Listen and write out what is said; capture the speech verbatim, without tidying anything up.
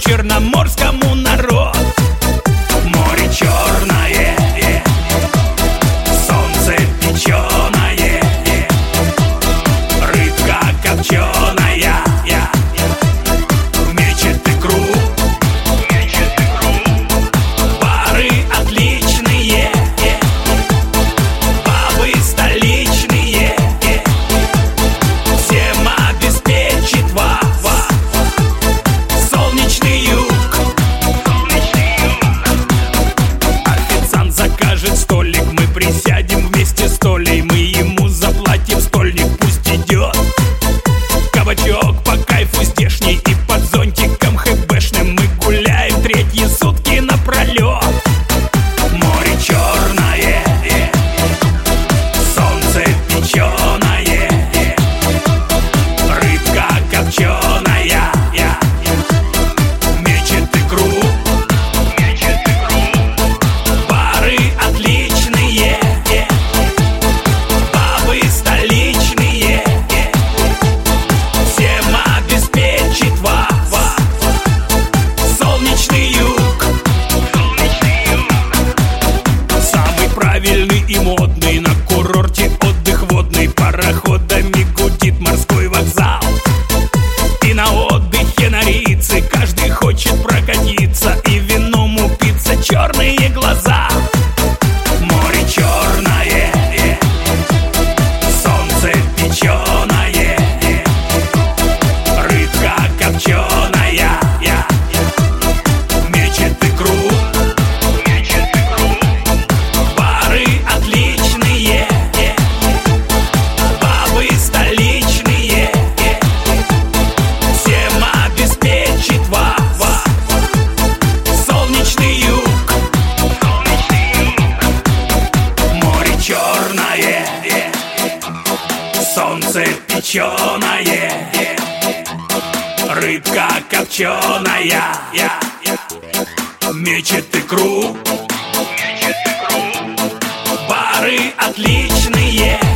черноморскому народ. Море черное, э, солнце печеное, э, рыбка копченая, я, мечет икру, мечет икру. Пары отличные, э, бабы столичные, э, всем обеспечит ва, ва, солнечный юг. Официант закажет столик, мы присядем вместе с Толей, мы ему заплатим стольник, пусть идет. Кабачок по кайфу здешний, и под зонтиком хэбэшным мы гуляем третьи сутки напролет. Море черное, э, солнце печеное, э, рыбка копченая, я, мечет икру, мечет икру. Пары отличные, э, бабы столичные, э, всем обеспечит ва, ва, солнечный юг. Самый правильный и модный на курорте отдых водный, пароходами гудит морской вокзал. И на отдыхе на Рице каждый хочет прокатиться и вином упиться, черные глаза. Море черное, э, солнце печеное, э, рыбка копченая, я, мечет икру, мечет икру. Пары отличные, э, бабы столичные, э, всем обеспечит ва, ва, солнечный юг. Море черное, э, солнце печеное, э, рыбка копченая, я, мечет икру, мечет икру. Пары отличные,